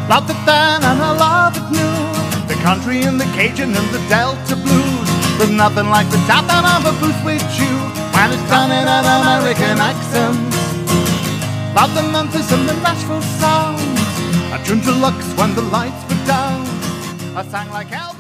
Loved it then and I love it new. The country and the Cajun and the Delta blues. There's nothing like the tap out of a booth with you when it's done in an American accent. Love the Memphis and the Nashville sounds. I tuned to Lux when the lights were down. I sang like Elvis.